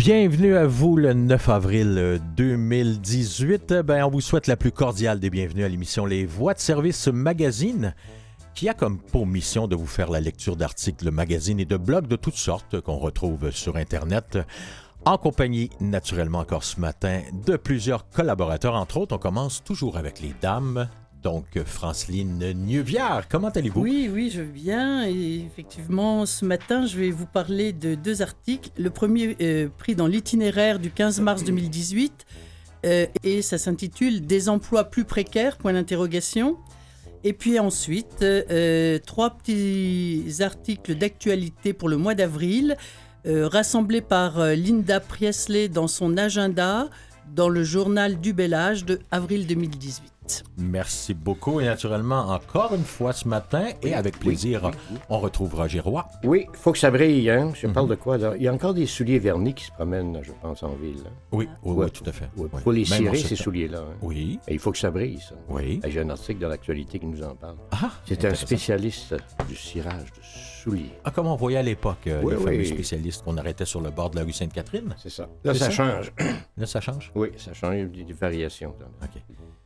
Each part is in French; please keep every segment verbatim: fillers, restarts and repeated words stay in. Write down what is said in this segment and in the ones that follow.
Bienvenue à vous le neuf avril deux mille dix-huit. Ben, on vous souhaite la plus cordiale des bienvenues à l'émission Les Voix de service magazine, qui a comme pour mission de vous faire la lecture d'articles, magazines et de blogs de toutes sortes qu'on retrouve sur Internet, en compagnie, naturellement encore ce matin, de plusieurs collaborateurs. Entre autres, on commence toujours avec les dames. Donc, Franceline Neuviard, comment allez-vous? Oui, oui, je vais bien. Et effectivement, ce matin, je vais vous parler de deux articles. Le premier, euh, pris dans l'itinéraire du quinze mars deux mille dix-huit, euh, et ça s'intitule « Des emplois plus précaires ?» point d'interrogation. Et puis ensuite, euh, trois petits articles d'actualité pour le mois d'avril, euh, rassemblés par euh, Linda Priestley dans son agenda, dans le journal du Bel Âge de avril deux mille dix-huit. Merci beaucoup. Et naturellement, encore une fois ce matin, et avec plaisir, oui, oui, oui. on retrouve Roger Roy. Oui, il faut que ça brille, hein? Je mm-hmm. parle de quoi, là? Il y a encore des souliers vernis qui se promènent, je pense, en ville. Hein? Oui, oui, ouais. oui, tout à fait. Il ouais. faut les cirer, ces souliers-là. Hein? Oui. Et il faut que ça brille, ça. Oui. Et j'ai un article dans l'actualité qui nous en parle. Ah, c'est un spécialiste du cirage de souliers. Ah, comme on voyait à l'époque, euh, oui, les oui. fameux spécialistes qu'on arrêtait sur le bord de la rue Sainte-Catherine. C'est ça. Là, ça, ça change. Là, ça change? Oui, ça change, il y a des, des variations. Là. OK.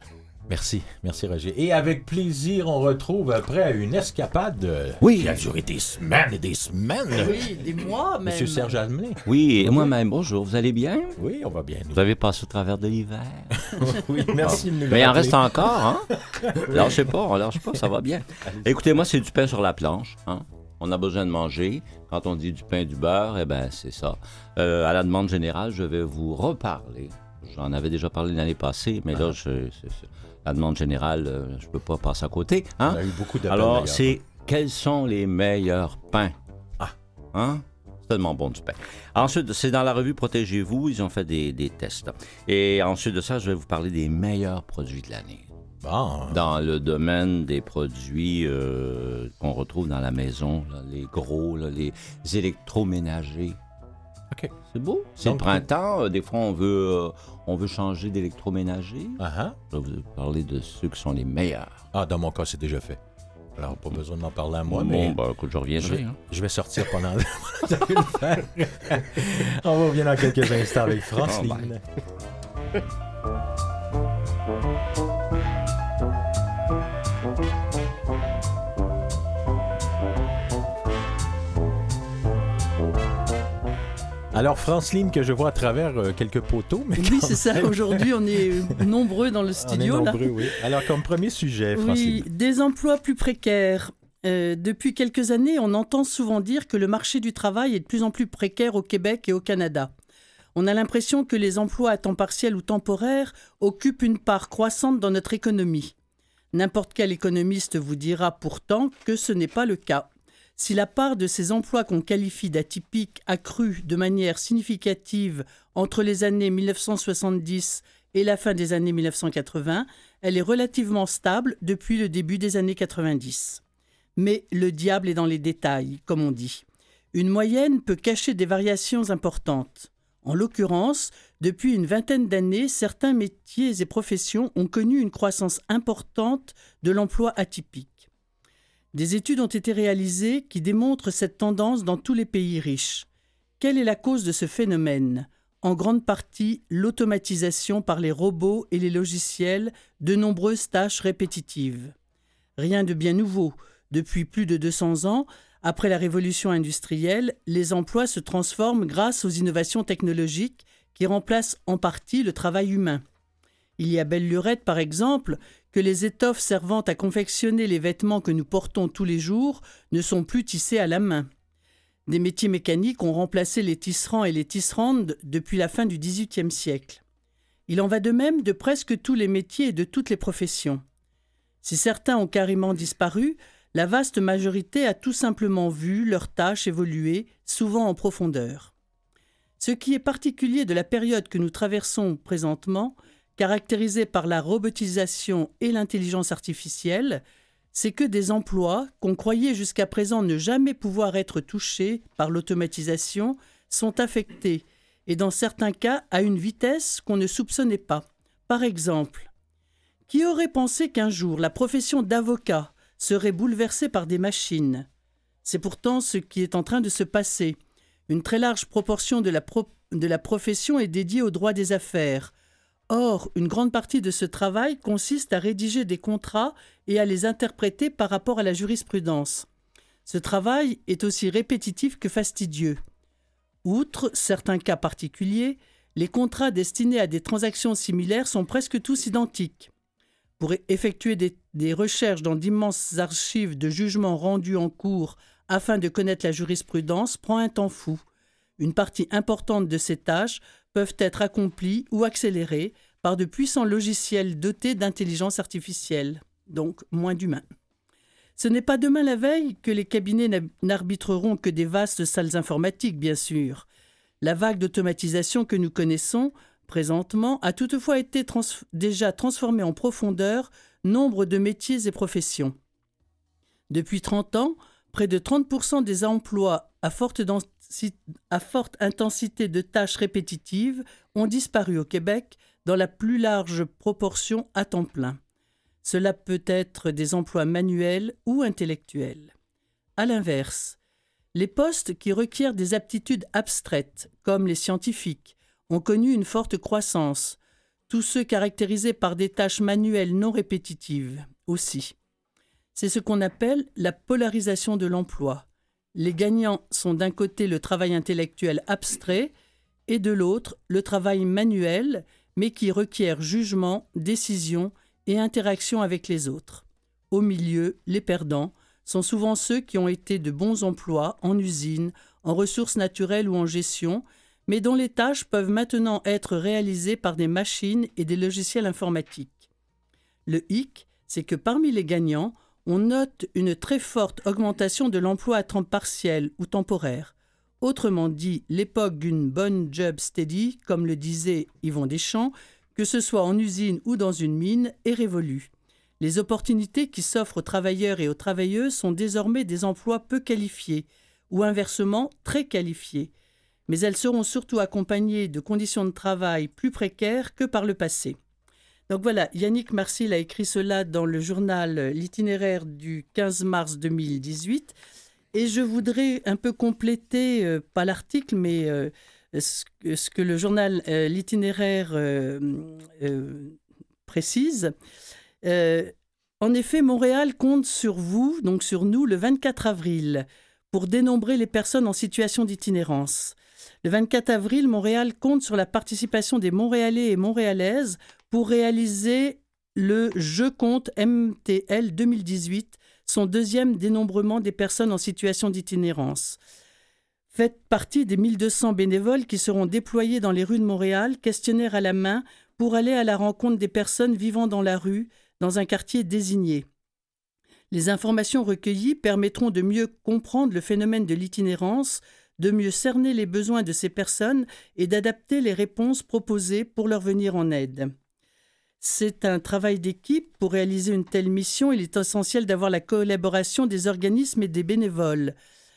Merci, merci Roger. Et avec plaisir, on retrouve après une escapade oui. qui a duré des semaines et des semaines. Oui, des mois même. Monsieur Serge Almené. Oui, et moi-même, bonjour, vous allez bien? Oui, on va bien. Vous avez passé au travers de l'hiver? Oui, merci de nous Mais il en reste encore, hein? Lâchez pas, on lâche pas, ça va bien. Écoutez, moi, c'est du pain sur la planche, hein? On a besoin de manger. Quand on dit du pain, du beurre, eh bien, c'est ça. Euh, à la demande générale, je vais vous reparler. J'en avais déjà parlé l'année passée, mais ah. là, je, c'est, c'est, la demande générale, euh, je ne peux pas passer à côté. Hein? On a eu beaucoup d'appels. Alors, d'ailleurs. c'est quels sont les meilleurs pains? Ah. Hein? C'est tellement bon du pain. Ensuite, c'est dans la revue Protégez-vous, ils ont fait des, des tests. Et ensuite de ça, je vais vous parler des meilleurs produits de l'année. Bon. Dans le domaine des produits euh, qu'on retrouve dans la maison, là, les gros, là, les électroménagers. OK. C'est beau. C'est Donc, le printemps. Euh, des fois, on veut, euh, on veut changer d'électroménager. Uh-huh. Je vais vous parler de ceux qui sont les meilleurs. Ah, dans mon cas, c'est déjà fait. Alors, pas besoin d'en parler à moi, bon, mais... Bon, ben, écoute, je reviendrai. Je, hein. je vais sortir pendant... On revient dans quelques instants avec Franceline. Oh, Alors, Franceline, que je vois à travers euh, quelques poteaux. Mais oui, c'est ça. Aujourd'hui, on est nombreux dans le studio. On est nombreux, là. oui. Alors, comme premier sujet, Franceline. Oui, des emplois plus précaires. Euh, depuis quelques années, on entend souvent dire que le marché du travail est de plus en plus précaire au Québec et au Canada. On a l'impression que les emplois à temps partiel ou temporaire occupent une part croissante dans notre économie. N'importe quel économiste vous dira pourtant que ce n'est pas le cas. Si la part de ces emplois qu'on qualifie d'atypiques a cru de manière significative entre les années mille neuf cent soixante-dix et la fin des années mille neuf cent quatre-vingts, elle est relativement stable depuis le début des années quatre-vingt-dix. Mais le diable est dans les détails, comme on dit. Une moyenne peut cacher des variations importantes. En l'occurrence, depuis une vingtaine d'années, certains métiers et professions ont connu une croissance importante de l'emploi atypique. Des études ont été réalisées qui démontrent cette tendance dans tous les pays riches. Quelle est la cause de ce phénomène ? En grande partie, l'automatisation par les robots et les logiciels de nombreuses tâches répétitives. Rien de bien nouveau. Depuis plus de deux cents ans, après la révolution industrielle, les emplois se transforment grâce aux innovations technologiques qui remplacent en partie le travail humain. Il y a belle lurette, par exemple, que les étoffes servant à confectionner les vêtements que nous portons tous les jours ne sont plus tissées à la main. Des métiers mécaniques ont remplacé les tisserands et les tisserandes depuis la fin du dix-huitième siècle. Il en va de même de presque tous les métiers et de toutes les professions. Si certains ont carrément disparu, la vaste majorité a tout simplement vu leurs tâches évoluer, souvent en profondeur. Ce qui est particulier de la période que nous traversons présentement, caractérisée par la robotisation et l'intelligence artificielle, c'est que des emplois qu'on croyait jusqu'à présent ne jamais pouvoir être touchés par l'automatisation sont affectés, et dans certains cas à une vitesse qu'on ne soupçonnait pas. Par exemple, qui aurait pensé qu'un jour la profession d'avocat serait bouleversée par des machines ? C'est pourtant ce qui est en train de se passer. Une très large proportion de la pro- de la profession est dédié au droit des affaires. Or, une grande partie de ce travail consiste à rédiger des contrats et à les interpréter par rapport à la jurisprudence. Ce travail est aussi répétitif que fastidieux. Outre certains cas particuliers, les contrats destinés à des transactions similaires sont presque tous identiques. Pour effectuer des, des recherches dans d'immenses archives de jugements rendus en cours afin de connaître la jurisprudence prend un temps fou. Une partie importante de ces tâches peuvent être accomplies ou accélérées par de puissants logiciels dotés d'intelligence artificielle, donc moins d'humains. Ce n'est pas demain la veille que les cabinets n'arbitreront que des vastes salles informatiques, bien sûr. La vague d'automatisation que nous connaissons présentement a toutefois été trans- déjà transformée en profondeur nombre de métiers et professions. Depuis trente ans, près de trente pour cent des emplois à forte, densi- à forte intensité de tâches répétitives ont disparu au Québec dans la plus large proportion à temps plein. Cela peut être des emplois manuels ou intellectuels. À l'inverse, les postes qui requièrent des aptitudes abstraites, comme les scientifiques, ont connu une forte croissance, tous ceux caractérisés par des tâches manuelles non répétitives aussi. C'est ce qu'on appelle la polarisation de l'emploi. Les gagnants sont d'un côté le travail intellectuel abstrait et de l'autre le travail manuel, mais qui requiert jugement, décision et interaction avec les autres. Au milieu, les perdants sont souvent ceux qui ont été de bons emplois en usine, en ressources naturelles ou en gestion, mais dont les tâches peuvent maintenant être réalisées par des machines et des logiciels informatiques. Le hic, c'est que parmi les gagnants, on note une très forte augmentation de l'emploi à temps partiel ou temporaire. Autrement dit, l'époque d'une bonne job steady, comme le disait Yvon Deschamps, que ce soit en usine ou dans une mine, est révolue. Les opportunités qui s'offrent aux travailleurs et aux travailleuses sont désormais des emplois peu qualifiés, ou inversement très qualifiés. Mais elles seront surtout accompagnées de conditions de travail plus précaires que par le passé. Donc voilà, Yannick Marcil a écrit cela dans le journal L'Itinéraire du quinze mars deux mille dix-huit. Et je voudrais un peu compléter, euh, pas l'article, mais euh, ce, ce que le journal euh, L'Itinéraire euh, euh, précise. Euh, en effet, Montréal compte sur vous, donc sur nous, le vingt-quatre avril, pour dénombrer les personnes en situation d'itinérance. Le vingt-quatre avril, Montréal compte sur la participation des Montréalais et Montréalaises pour réaliser le Je compte M T L deux mille dix-huit, son deuxième dénombrement des personnes en situation d'itinérance. Faites partie des mille deux cents bénévoles qui seront déployés dans les rues de Montréal, questionnaire à la main, pour aller à la rencontre des personnes vivant dans la rue, dans un quartier désigné. Les informations recueillies permettront de mieux comprendre le phénomène de l'itinérance, de mieux cerner les besoins de ces personnes et d'adapter les réponses proposées pour leur venir en aide. C'est un travail d'équipe. Pour réaliser une telle mission, il est essentiel d'avoir la collaboration des organismes et des bénévoles.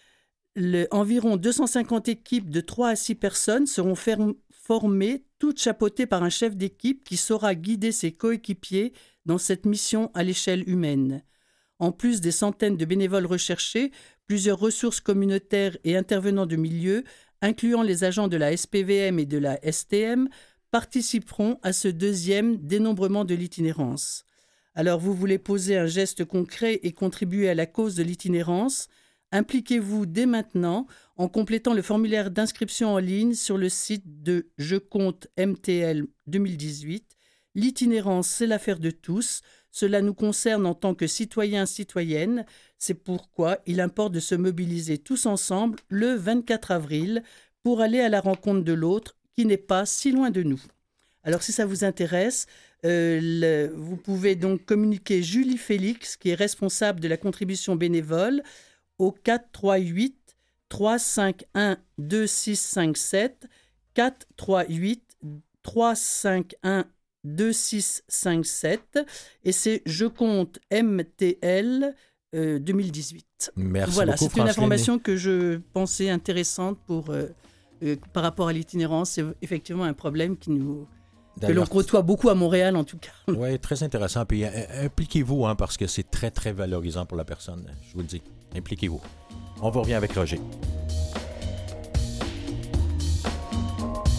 Le, environ deux cent cinquante équipes de trois à six personnes seront ferm, formées, toutes chapeautées par un chef d'équipe qui saura guider ses coéquipiers dans cette mission à l'échelle humaine. En plus des centaines de bénévoles recherchés, plusieurs ressources communautaires et intervenants de milieu, incluant les agents de la S P V M et de la S T M, participeront à ce deuxième dénombrement de l'itinérance. Alors, vous voulez poser un geste concret et contribuer à la cause de l'itinérance? Impliquez-vous dès maintenant en complétant le formulaire d'inscription en ligne sur le site de Je compte M T L deux mille dix-huit. L'itinérance, c'est l'affaire de tous. Cela nous concerne en tant que citoyens, citoyennes. C'est pourquoi il importe de se mobiliser tous ensemble le vingt-quatre avril pour aller à la rencontre de l'autre qui n'est pas si loin de nous. Alors, si ça vous intéresse, euh, le, vous pouvez donc communiquer Julie Félix, qui est responsable de la contribution bénévole, au quatre trois huit, trois cinq un, deux six cinq sept, quatre trois huit, trois cinq un, deux six cinq sept, et c'est Je compte M T L euh, deux mille dix-huit. Merci voilà, beaucoup, c'est une information que je pensais intéressante pour, euh, euh, par rapport à l'itinérance. C'est effectivement un problème qui nous... que l'on côtoie beaucoup à Montréal, en tout cas. Oui, très intéressant. Puis euh, impliquez-vous, hein, parce que c'est très, très valorisant pour la personne, je vous le dis. Impliquez-vous. On vous revient avec Roger.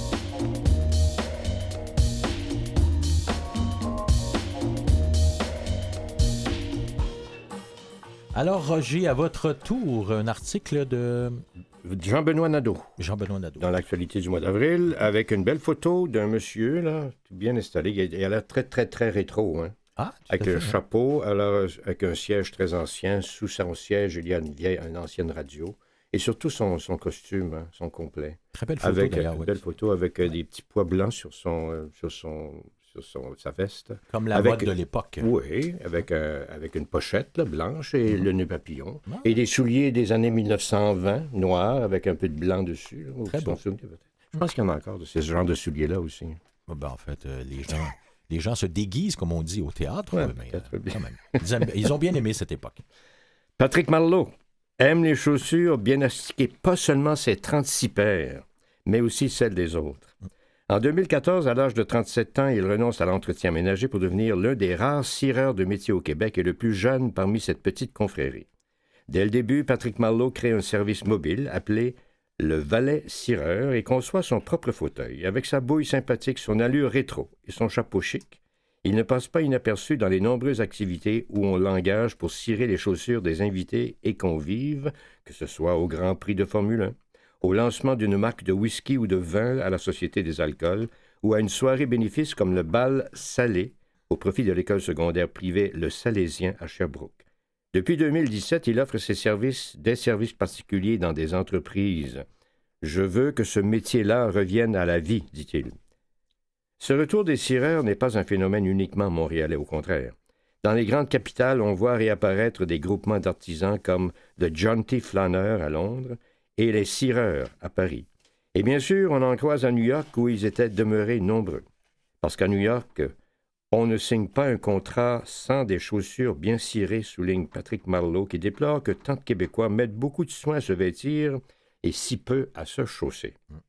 Alors, Roger, à votre tour, un article de Jean-Benoît Nadeau. Jean-Benoît Nadeau. Dans l'actualité du mois d'avril, avec une belle photo d'un monsieur, là, bien installé. Il a l'air très, très, très rétro, hein. Ah, avec le chapeau, alors, avec un siège très ancien. Sous son siège, il y a une vieille, une ancienne radio. Et surtout son, son costume, hein, son complet. Très belle photo, avec, d'ailleurs. Une oui. belle photo avec euh, des petits pois blancs sur, son, euh, sur, son, sur son, sa veste. Comme la avec, mode de l'époque. Oui, avec, euh, avec une pochette là, blanche et mm-hmm. le nœud papillon. Ah. Et des souliers des années mille neuf cent vingt, noirs, avec un peu de blanc dessus. Là, très beau. Je pense qu'il y en a encore de ce genre de souliers-là aussi. Ben, en fait, euh, les gens... Les gens se déguisent, comme on dit, au théâtre. Ouais, mais, euh, bien. Quand même. Ils, aiment, ils ont bien aimé cette époque. Patrick Marleau aime les chaussures bien astiquées, pas seulement ses trente-six paires, mais aussi celles des autres. En deux mille quatorze, à l'âge de trente-sept ans, il renonce à l'entretien ménager pour devenir l'un des rares cireurs de métier au Québec et le plus jeune parmi cette petite confrérie. Dès le début, Patrick Marleau crée un service mobile appelé le valet cireur et conçoit son propre fauteuil. Avec sa bouille sympathique, son allure rétro et son chapeau chic, il ne passe pas inaperçu dans les nombreuses activités où on l'engage pour cirer les chaussures des invités et convives, que ce soit au Grand Prix de Formule un, au lancement d'une marque de whisky ou de vin à la Société des alcools, ou à une soirée bénéfice comme le bal Salé, au profit de l'école secondaire privée Le Salésien à Sherbrooke. Depuis deux mille dix-sept, il offre ses services, des services particuliers dans des entreprises. « Je veux que ce métier-là revienne à la vie », dit-il. Ce retour des cireurs n'est pas un phénomène uniquement montréalais, au contraire. Dans les grandes capitales, on voit réapparaître des groupements d'artisans comme The Jaunty Flâneur à Londres et les Cireurs à Paris. Et bien sûr, on en croise à New York où ils étaient demeurés nombreux. Parce qu'à New York, on ne signe pas un contrat sans des chaussures bien cirées, souligne Patrick Marleau, qui déplore que tant de Québécois mettent beaucoup de soin à se vêtir et si peu à se chausser.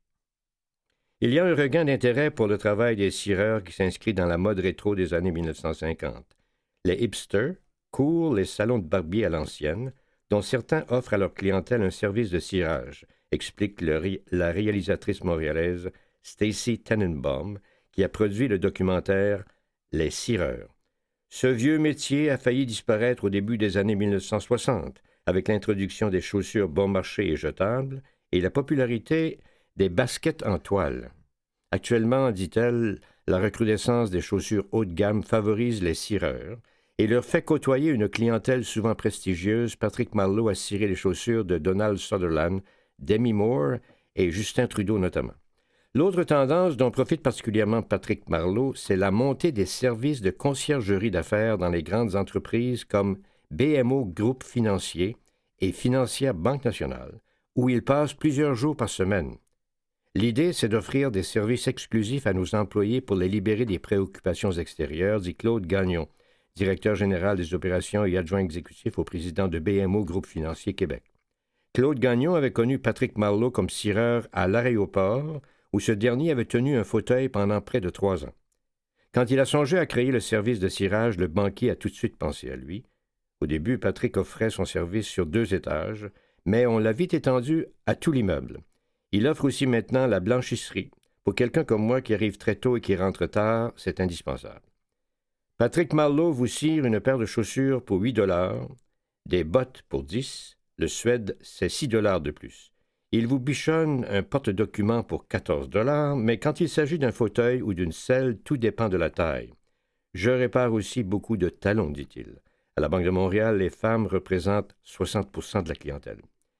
Il y a un regain d'intérêt pour le travail des cireurs qui s'inscrit dans la mode rétro des années mille neuf cent cinquante. Les hipsters courent les salons de barbier à l'ancienne, dont certains offrent à leur clientèle un service de cirage, explique le ré- la réalisatrice montréalaise Stacy Tenenbaum, qui a produit le documentaire « Les cireurs ». Ce vieux métier a failli disparaître au début des années mille neuf cent soixante, avec l'introduction des chaussures bon marché et jetables et la popularité des baskets en toile. Actuellement, dit-elle, la recrudescence des chaussures haut de gamme favorise les cireurs et leur fait côtoyer une clientèle souvent prestigieuse. Patrick Marleau a ciré les chaussures de Donald Sutherland, Demi Moore et Justin Trudeau notamment. L'autre tendance dont profite particulièrement Patrick Marleau, c'est la montée des services de conciergerie d'affaires dans les grandes entreprises comme B M O Groupe Financier et Financière Banque Nationale, où il passe plusieurs jours par semaine. L'idée, c'est d'offrir des services exclusifs à nos employés pour les libérer des préoccupations extérieures, dit Claude Gagnon, directeur général des opérations et adjoint exécutif au président de B M O Groupe Financier Québec. Claude Gagnon avait connu Patrick Marleau comme cireur à l'aéroport, où ce dernier avait tenu un fauteuil pendant près de trois ans. Quand il a songé à créer le service de cirage, le banquier a tout de suite pensé à lui. Au début, Patrick offrait son service sur deux étages, mais on l'a vite étendu à tout l'immeuble. Il offre aussi maintenant la blanchisserie. Pour quelqu'un comme moi qui arrive très tôt et qui rentre tard, c'est indispensable. Patrick Marleau vous cire une paire de chaussures pour huit dollars, des bottes pour dix, le suède, c'est six dollars de plus. Il vous bichonne un porte-document pour quatorze dollars, mais quand il s'agit d'un fauteuil ou d'une selle, tout dépend de la taille. Je répare aussi beaucoup de talons, dit-il. À la Banque de Montréal, les femmes représentent soixante pour cent de la clientèle.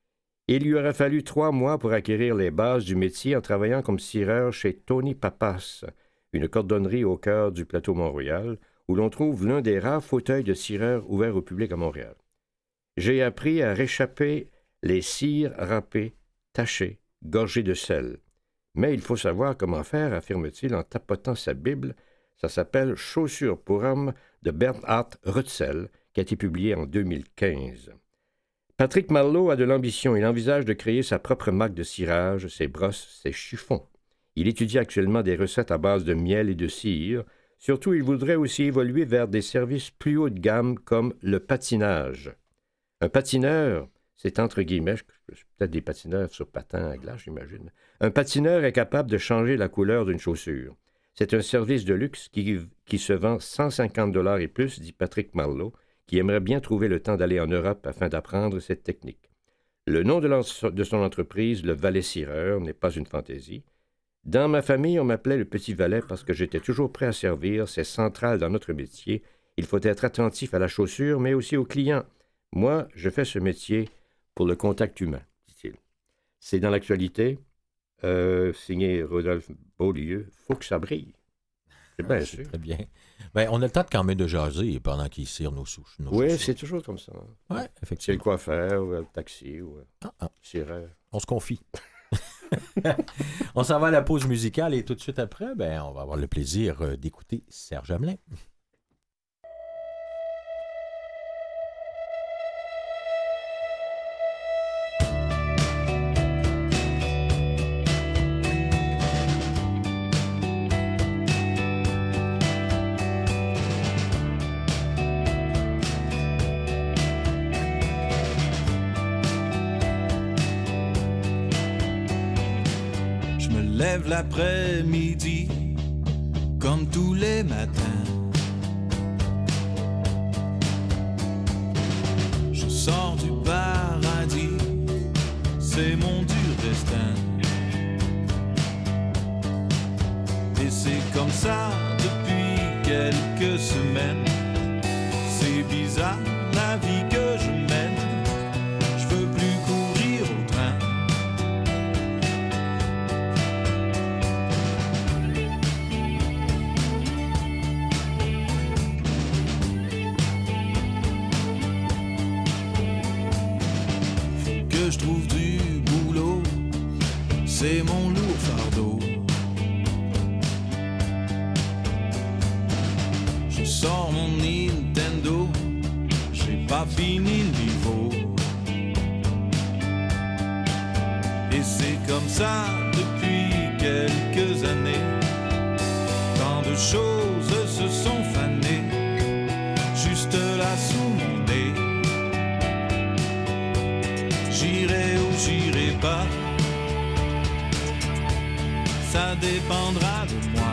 Il lui aurait fallu trois mois pour acquérir les bases du métier en travaillant comme cireur chez Tony Papas, une cordonnerie au cœur du plateau Mont-Royal, où l'on trouve l'un des rares fauteuils de cireur ouverts au public à Montréal. J'ai appris à réchapper les cires râpées, tachées, gorgées de sel. Mais il faut savoir comment faire, affirme-t-il en tapotant sa Bible. Ça s'appelle « Chaussures pour hommes » de Bernhard Rutzel, qui a été publié en deux mille quinze. Patrick Marleau a de l'ambition. Il envisage de créer sa propre marque de cirage, ses brosses, ses chiffons. Il étudie actuellement des recettes à base de miel et de cire. Surtout, il voudrait aussi évoluer vers des services plus haut de gamme comme le patinage. Un patineur, c'est entre guillemets, peut-être des patineurs sur patins à glace, j'imagine. Un patineur est capable de changer la couleur d'une chaussure. C'est un service de luxe qui, qui se vend cent cinquante dollars et plus, dit Patrick Marleau, qui aimerait bien trouver le temps d'aller en Europe afin d'apprendre cette technique. Le nom de, de son entreprise, le Valet Cireur, n'est pas une fantaisie. Dans ma famille, on m'appelait le Petit Valet parce que j'étais toujours prêt à servir. C'est central dans notre métier. Il faut être attentif à la chaussure, mais aussi aux clients. Moi, je fais ce métier pour le contact humain, dit-il. C'est dans l'actualité, euh, signé Rodolphe Beaulieu, faut que ça brille. C'est bien ah, sûr. Très bien. Ben, on a le temps de quand même de jaser pendant qu'il cire nos souches. Nos oui, chaussures. c'est toujours comme ça. Oui, C'est effectivement. le coiffeur, ou le taxi, ou Ah, ah. cireur. On se confie. On s'en va à la pause musicale et tout de suite après, ben, on va avoir le plaisir euh, d'écouter Serge Hamelin. Lève l'après-midi comme tous les matins. Je sors du paradis, c'est mon dur destin. Et c'est comme ça depuis quelques semaines. C'est bizarre la vie que je mène. Je veux plus courir au train. Je trouve du boulot, c'est mon lourd fardeau. Je sors mon Nintendo, j'ai pas fini le niveau. Et c'est comme ça depuis quelques années. Tant de choses se sont fanées, juste là sous mon nez. J'irai ou j'irai pas, ça dépendra de moi.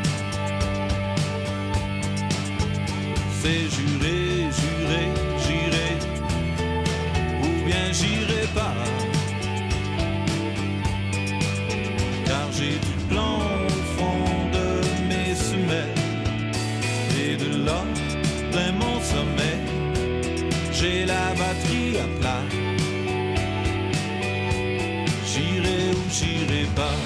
C'est juré, juré, j'irai, ou bien j'irai pas. Car j'ai du plan au fond de mes semelles, et de là, plein mon sommeil, j'ai la batterie à plat. J'irai ou j'irai pas.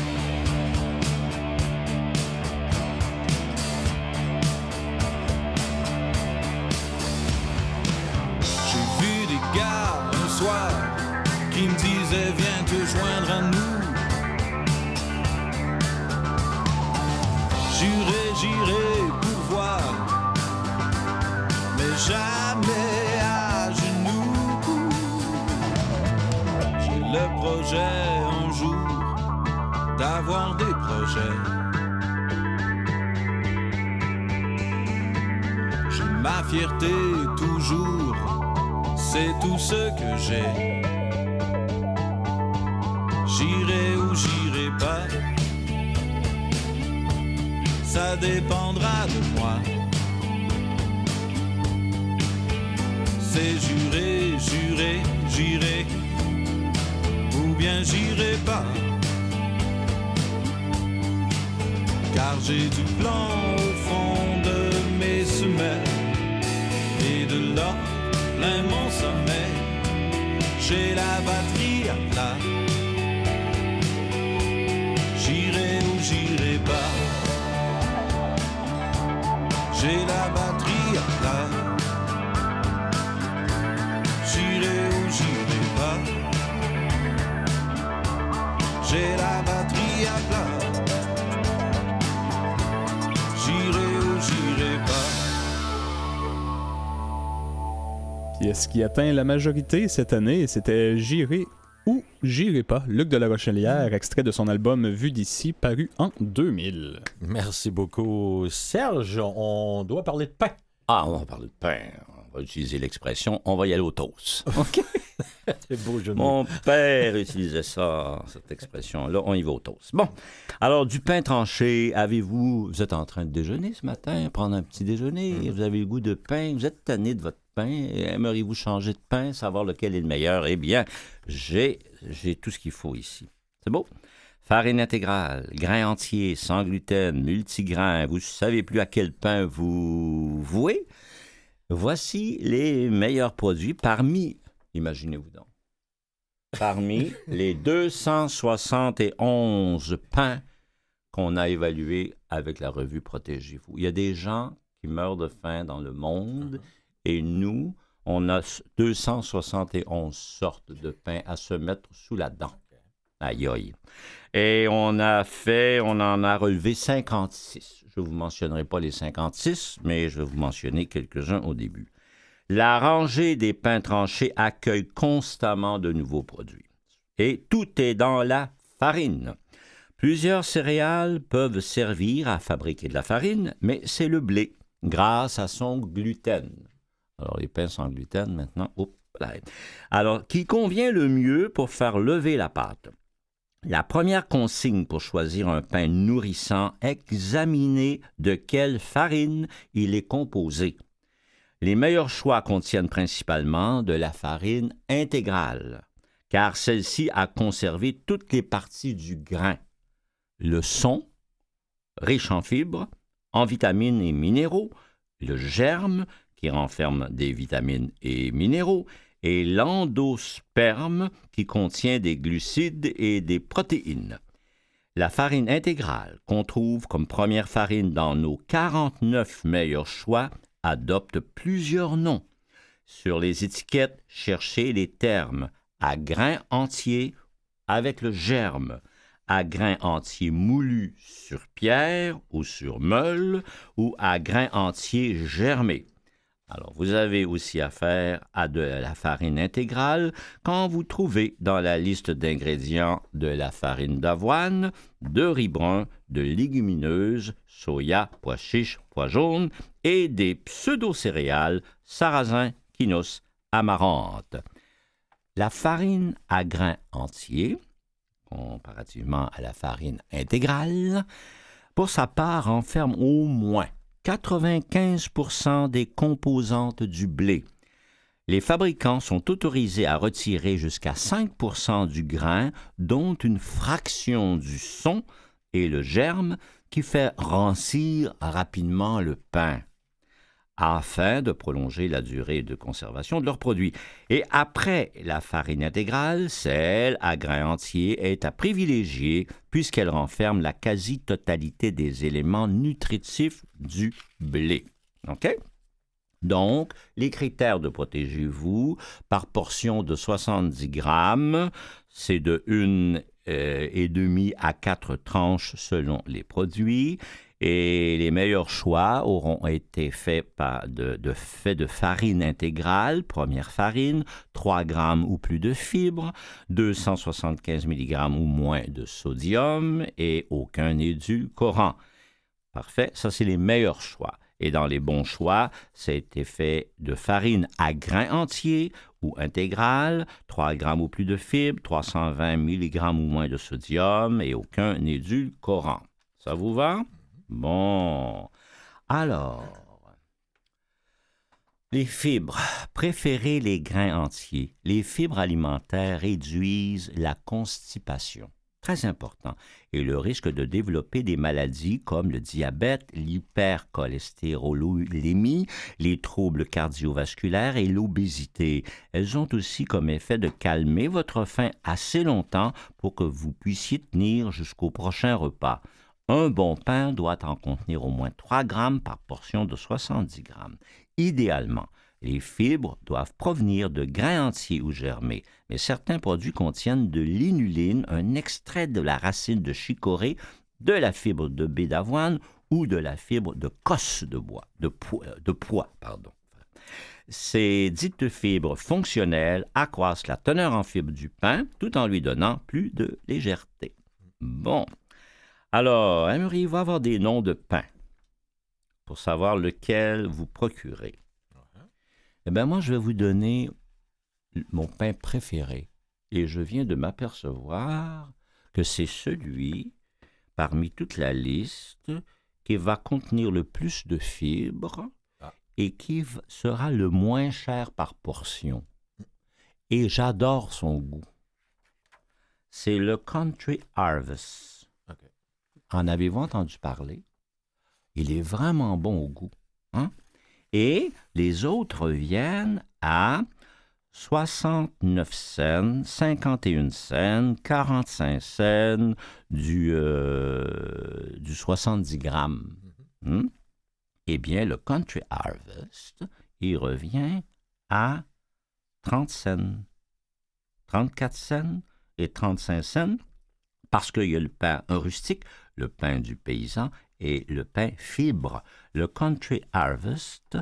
J'ai vu des gars un soir qui me disaient viens te joindre à nous. J'irai, j'irai pour voir, mais jamais à genoux. Le projet un jour d'avoir des projets. J'ai ma fierté toujours, c'est tout ce que j'ai. J'irai ou j'irai pas, ça dépendra de moi. C'est juré, juré, j'irai, ou bien j'irai pas. Car j'ai du plan au fond de mes semelles, et de là, plein mon sommeil, j'ai la batterie à plat. J'irai ou j'irai pas, j'ai la batterie à plat. J'irai ou j'irai pas, j'ai la batterie à plat. J'irai ou j'irai pas. Et ce qui atteint la majorité cette année, c'était J'irai ou J'irai pas, Luc de la Rochelière, extrait de son album Vu d'ici, paru en deux mille. Merci beaucoup, Serge. On doit parler de pain. Ah, on va parler de pain. On va utiliser l'expression, on va y aller au toast. OK? C'est beau, je Mon père utilisait ça, cette expression-là. On y va au toast. Bon, alors du pain tranché, avez-vous... Vous êtes en train de déjeuner ce matin, prendre un petit déjeuner, mm-hmm. Vous avez le goût de pain, vous êtes tanné de votre pain, aimeriez-vous changer de pain, savoir lequel est le meilleur? Eh bien, j'ai, j'ai tout ce qu'il faut ici. C'est beau? Farine intégrale, grains entiers, sans gluten, multigrains, vous ne savez plus à quel pain vous vouez? Voici les meilleurs produits parmi, imaginez-vous donc, parmi les deux cent soixante et onze pains qu'on a évalués avec la revue Protégez-vous. Il y a des gens qui meurent de faim dans le monde mm-hmm. et nous, on a deux cent soixante et onze sortes de pains à se mettre sous la dent. Aïe aïe. Et on a fait, on en a relevé cinquante-six. Je ne vous mentionnerai pas les cinquante-six, mais je vais vous mentionner quelques-uns au début. La rangée des pains tranchés accueille constamment de nouveaux produits. Et tout est dans la farine. Plusieurs céréales peuvent servir à fabriquer de la farine, mais c'est le blé, grâce à son gluten. Alors, les pains sans gluten, maintenant, oups, là. Alors, qui convient le mieux pour faire lever la pâte? La première consigne pour choisir un pain nourrissant, examinez de quelle farine il est composé. Les meilleurs choix contiennent principalement de la farine intégrale, car celle-ci a conservé toutes les parties du grain. Le son, riche en fibres, en vitamines et minéraux, le germe, qui renferme des vitamines et minéraux, et l'endosperme qui contient des glucides et des protéines. La farine intégrale, qu'on trouve comme première farine dans nos quarante-neuf meilleurs choix, adopte plusieurs noms. Sur les étiquettes, cherchez les termes à grains entiers avec le germe, à grains entiers moulus sur pierre ou sur meule ou à grains entiers germés. Alors, vous avez aussi affaire à de la farine intégrale quand vous trouvez dans la liste d'ingrédients de la farine d'avoine, de riz brun, de légumineuses, soya, pois chiches, pois jaunes et des pseudo-céréales, sarrasin, quinoa, amaranth. La farine à grains entiers, comparativement à la farine intégrale, pour sa part renferme au moins quatre-vingt-quinze pour cent des composantes du blé. Les fabricants sont autorisés à retirer jusqu'à cinq pour cent du grain, dont une fraction du son et le germe qui fait rancir rapidement le pain, afin de prolonger la durée de conservation de leurs produits. Et après la farine intégrale, celle à grains entiers est à privilégier puisqu'elle renferme la quasi-totalité des éléments nutritifs du blé. OK? Donc, les critères de Protégez-vous, par portion de soixante-dix grammes, c'est de une et demie à quatre tranches selon les produits. Et les meilleurs choix auront été faits par de, de, fait de farine intégrale, première farine, trois grammes ou plus de fibres, deux cent soixante-quinze milligrammes ou moins de sodium et aucun édulcorant. Parfait, ça c'est les meilleurs choix. Et dans les bons choix, ça a été fait de farine à grains entiers ou intégrale, trois grammes ou plus de fibres, trois cent vingt milligrammes ou moins de sodium et aucun édulcorant. Ça vous va? Bon, alors, les fibres. Préférez les grains entiers. Les fibres alimentaires réduisent la constipation. Très important. Et le risque de développer des maladies comme le diabète, l'hypercholestérolémie, les troubles cardiovasculaires et l'obésité. Elles ont aussi comme effet de calmer votre faim assez longtemps pour que vous puissiez tenir jusqu'au prochain repas. Un bon pain doit en contenir au moins trois grammes par portion de soixante-dix grammes. Idéalement, les fibres doivent provenir de grains entiers ou germés, mais certains produits contiennent de l'inuline, un extrait de la racine de chicorée, de la fibre de baie d'avoine ou de la fibre de cosse de bois, de pois, de pois, pardon. Ces dites fibres fonctionnelles accroissent la teneur en fibres du pain tout en lui donnant plus de légèreté. Bon. Alors, aimeriez-vous avoir des noms de pain pour savoir lequel vous procurez? Uh-huh. Eh bien, moi, je vais vous donner mon pain préféré. Et je viens de m'apercevoir que c'est celui, parmi toute la liste, qui va contenir le plus de fibres ah. et qui v- sera le moins cher par portion. Et j'adore son goût. C'est le Country Harvest. Okay. En avez-vous entendu parler? Il est vraiment bon au goût. Hein? Et les autres viennent à soixante-neuf cents, cinquante et un cents, quarante-cinq cents, du, euh, du soixante-dix grammes. Mm-hmm. Hmm? Eh bien, le Country Harvest, il revient à trente cents, trente-quatre cents et trente-cinq cents, parce qu'il y a le pain rustique, le pain du paysan et le pain fibre. Le Country Harvest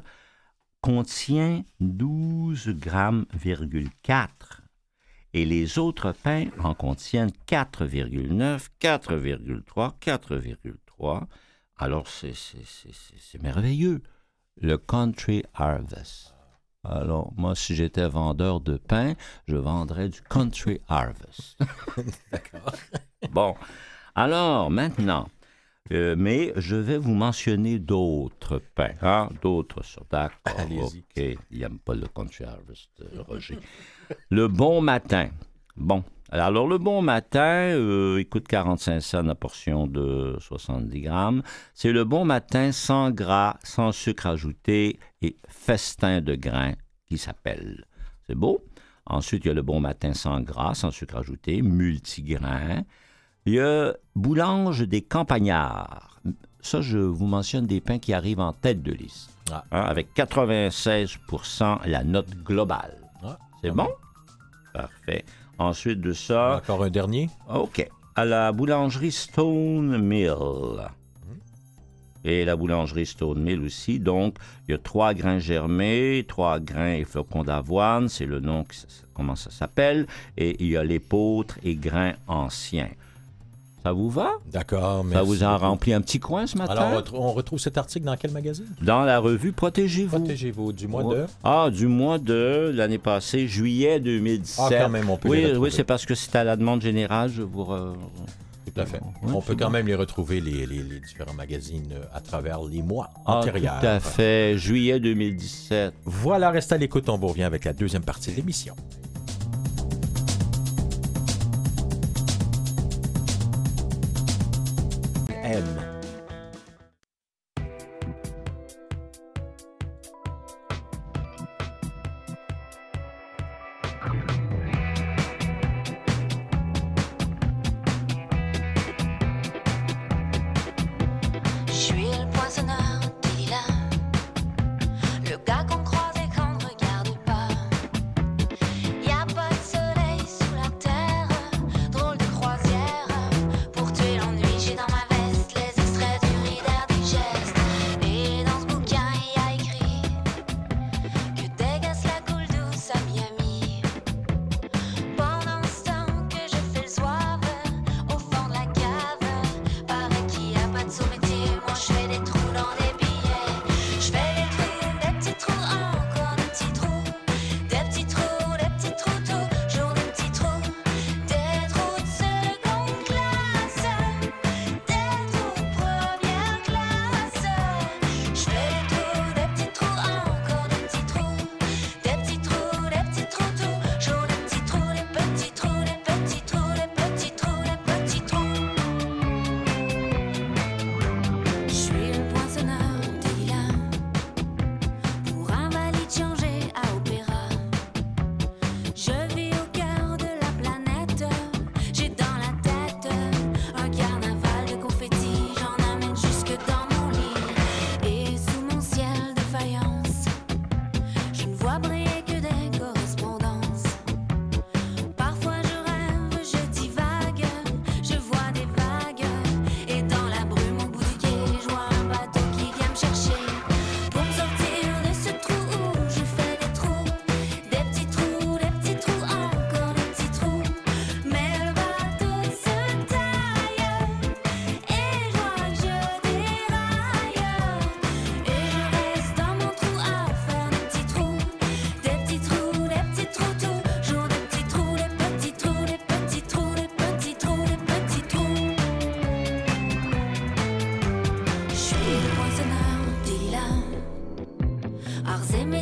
contient douze grammes virgule quatre et les autres pains en contiennent quatre virgule neuf, quatre virgule trois, quatre virgule trois. Alors, c'est, c'est, c'est, c'est merveilleux, le Country Harvest. Alors, moi, si j'étais vendeur de pain, je vendrais du Country Harvest. D'accord. Bon, alors, maintenant, euh, mais je vais vous mentionner d'autres pains, hein, d'autres ça. D'accord, allez-y. OK, il n'aime pas le Country Harvest, euh, Roger. Le Bon Matin. Bon, alors le Bon Matin, euh, il coûte quarante-cinq cents la portion de soixante-dix grammes. C'est le Bon Matin sans gras, sans sucre ajouté et festin de grains qui s'appelle. C'est beau? Ensuite, il y a le Bon Matin sans gras, sans sucre ajouté, multigrain. Il y a Boulange des Campagnards. Ça, je vous mentionne des pains qui arrivent en tête de liste. Ah. Hein, avec quatre-vingt-seize pour cent la note globale. Ah, c'est bon? Parfait. Ensuite de ça... Encore un dernier? OK. À la boulangerie Stone Mill. Et la boulangerie Stone Mill aussi. Donc, il y a trois grains germés, trois grains et flocons d'avoine. C'est le nom, comment ça s'appelle. Et il y a l'épeautre et grains anciens. Ça vous va? D'accord, merci. Ça vous en remplit un petit coin ce matin? Alors, on retrouve cet article dans quel magazine? Dans la revue Protégez-vous. Protégez-vous, du mois de? Ah, du mois de l'année passée, juillet deux mille dix-sept. Ah, quand même, on peut oui, les retrouver. Oui, c'est parce que c'est à la demande générale, je vous... Re... Tout à fait. Oui, on peut bon. quand même les retrouver, les, les, les différents magazines, à travers les mois ah, antérieurs. Tout à fait, juillet deux mille dix-sept. Voilà, restez à l'écoute, on vous revient avec la deuxième partie de l'émission. M. Je suis le poinçonneur des lilas, le gars qu'on croise et qu'on ne regarde pas.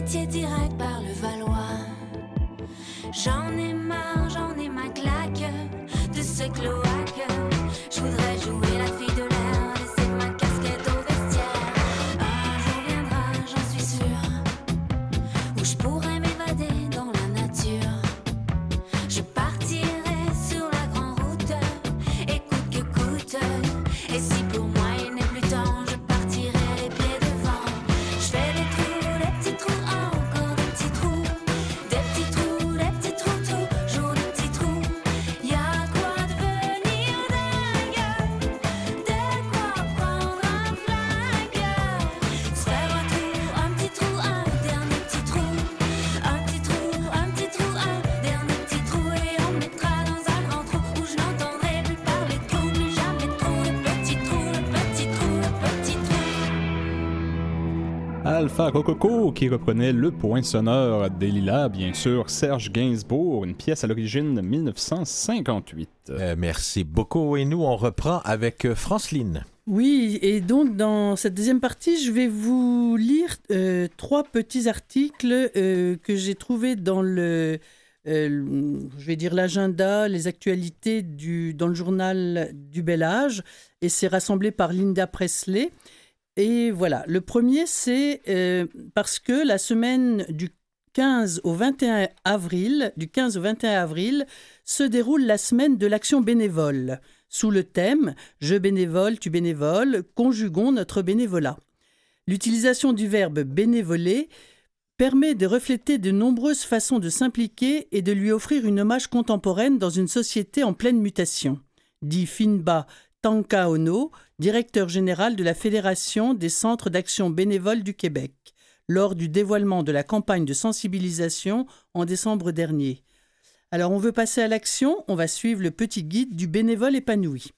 métier direct par le Valois. J'en ai marre, j'en ai ma claque de ce cloaque. Je voudrais jouer la fille de l'air, laisser ma casquette au vestiaire. Un jour viendra, j'en suis sûre, où je pourrais m'évader dans la nature. Je partirai sur la grande route, et coûte que coûte. Et si pour moi il n'est plus temps, je partirai les pieds devant. Je fais des trous, des petits trous, encore des petits trous. Des petits trous, des petits trous, toujours des petits trous. Y'a quoi devenir dingue, de quoi prendre un flingue. Se faire un trou, un petit trou, un dernier petit trou. Un petit trou, un petit trou, un dernier petit trou. Et on me mettra dans un grand trou où je n'entendrai plus parler de trou, plus jamais de trou. Le petit trou, le petit trou, le petit trou. Alpha Rococo, qui reprenait le point sonore des Lilas, bien sûr, Serge Gainsbourg, une pièce à l'origine dix-neuf cent cinquante-huit. Euh, merci beaucoup. Et nous, on reprend avec euh, Franceline. Oui, et donc dans cette deuxième partie, je vais vous lire euh, trois petits articles euh, que j'ai trouvés dans le, euh, je vais dire l'agenda, les actualités du, dans le journal du Bel Âge, et c'est rassemblé par Linda Presley. Et voilà, le premier, c'est euh, parce que la semaine du quinze au vingt et un avril, du quinze au vingt et un avril, se déroule la semaine de l'action bénévole, sous le thème « Je bénévole, tu bénévoles, conjuguons notre bénévolat ». L'utilisation du verbe « bénévoler » permet de refléter de nombreuses façons de s'impliquer et de lui offrir une image contemporaine dans une société en pleine mutation, dit Finba Tankaono, directeur général de la Fédération des centres d'action bénévole du Québec, lors du dévoilement de la campagne de sensibilisation en décembre dernier. Alors, on veut passer à l'action, on va suivre le petit guide du bénévole épanoui.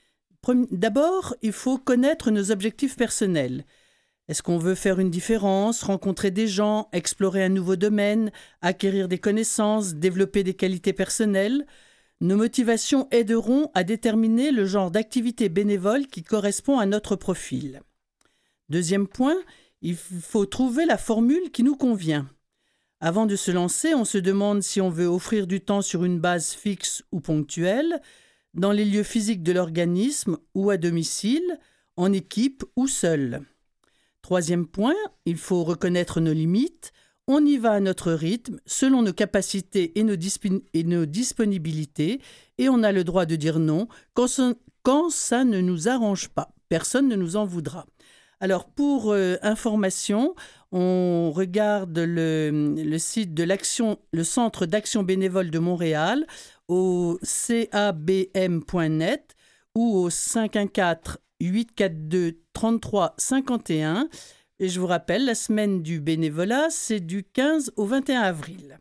D'abord, il faut connaître nos objectifs personnels. Est-ce qu'on veut faire une différence, rencontrer des gens, explorer un nouveau domaine, acquérir des connaissances, développer des qualités personnelles ? Nos motivations aideront à déterminer le genre d'activité bénévole qui correspond à notre profil. Deuxième point, il faut trouver la formule qui nous convient. Avant de se lancer, on se demande si on veut offrir du temps sur une base fixe ou ponctuelle, dans les lieux physiques de l'organisme ou à domicile, en équipe ou seul. Troisième point, il faut reconnaître nos limites. On y va à notre rythme, selon nos capacités et nos, disp- et nos disponibilités, et on a le droit de dire non quand ça, quand ça ne nous arrange pas. Personne ne nous en voudra. Alors, pour euh, information, on regarde le, le site de l'action, le Centre d'action bénévole de Montréal au c a b m point net ou au cinq un quatre, huit quatre deux, trente-trois cinquante et un. Et je vous rappelle, la semaine du bénévolat, c'est du quinze au vingt et un avril.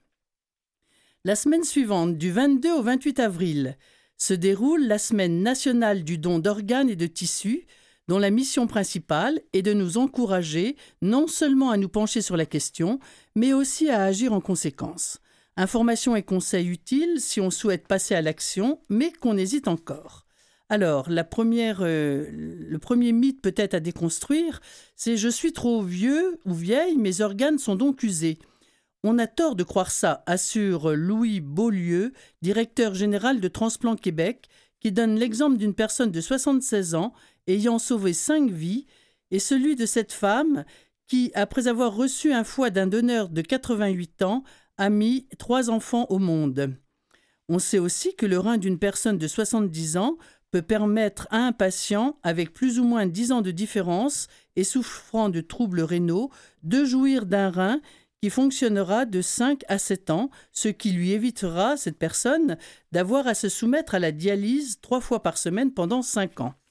La semaine suivante, du vingt-deux au vingt-huit avril, se déroule la semaine nationale du don d'organes et de tissus, dont la mission principale est de nous encourager non seulement à nous pencher sur la question, mais aussi à agir en conséquence. Informations et conseils utiles si on souhaite passer à l'action, mais qu'on hésite encore. Alors, la première, euh, le premier mythe peut-être à déconstruire, c'est « je suis trop vieux ou vieille, mes organes sont donc usés ». On a tort de croire ça, assure Louis Beaulieu, directeur général de Transplant Québec, qui donne l'exemple d'une personne de soixante-seize ans ayant sauvé cinq vies, et celui de cette femme qui, après avoir reçu un foie d'un donneur de quatre-vingt-huit ans, a mis trois enfants au monde. On sait aussi que le rein d'une personne de soixante-dix ans peut permettre à un patient avec plus ou moins dix ans de différence et souffrant de troubles rénaux de jouir d'un rein qui fonctionnera de cinq à sept ans, ce qui lui évitera, cette personne, d'avoir à se soumettre à la dialyse trois fois par semaine pendant cinq ans.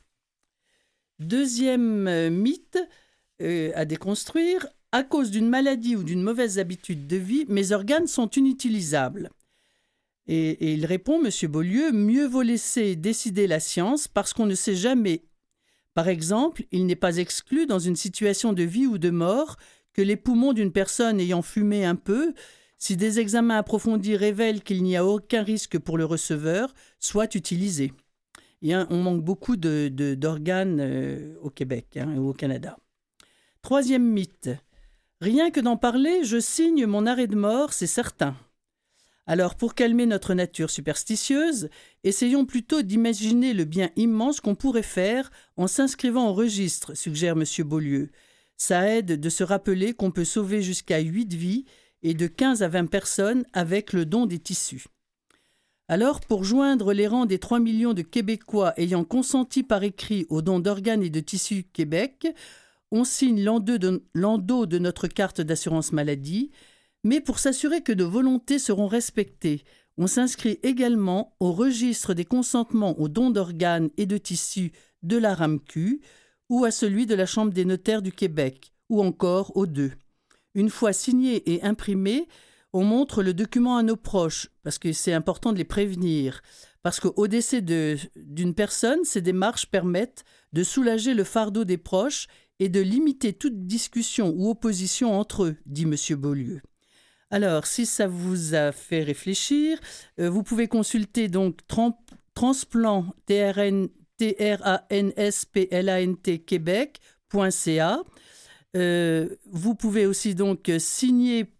Deuxième euh, mythe euh, à déconstruire, à cause d'une maladie ou d'une mauvaise habitude de vie, mes organes sont inutilisables. Et, et il répond, M. Beaulieu, mieux vaut laisser décider la science parce qu'on ne sait jamais. Par exemple, il n'est pas exclu dans une situation de vie ou de mort que les poumons d'une personne ayant fumé un peu, si des examens approfondis révèlent qu'il n'y a aucun risque pour le receveur, soient utilisés. Et, hein, on manque beaucoup de, de, d'organes euh, au Québec hein, ou au Canada. Troisième mythe. Rien que d'en parler, je signe mon arrêt de mort, c'est certain. Alors, pour calmer notre nature superstitieuse, essayons plutôt d'imaginer le bien immense qu'on pourrait faire en s'inscrivant au registre, suggère M. Beaulieu. Ça aide de se rappeler qu'on peut sauver jusqu'à huit vies et de quinze à vingt personnes avec le don des tissus. Alors, pour joindre les rangs des trois millions de Québécois ayant consenti par écrit au don d'organes et de tissus Québec, on signe l'an deux de, l'an deux de notre carte d'assurance maladie, mais pour s'assurer que nos volontés seront respectées, on s'inscrit également au registre des consentements aux dons d'organes et de tissus de la R A M Q ou à celui de la Chambre des notaires du Québec, ou encore aux deux. Une fois signé et imprimé, on montre le document à nos proches, parce que c'est important de les prévenir, parce qu'au décès de, d'une personne, ces démarches permettent de soulager le fardeau des proches et de limiter toute discussion ou opposition entre eux, dit M. Beaulieu. Alors, si ça vous a fait réfléchir, euh, vous pouvez consulter donc Tran- Transplant, T R N, T R A N S P L A N T, Québec point C A. Euh, vous pouvez aussi donc signer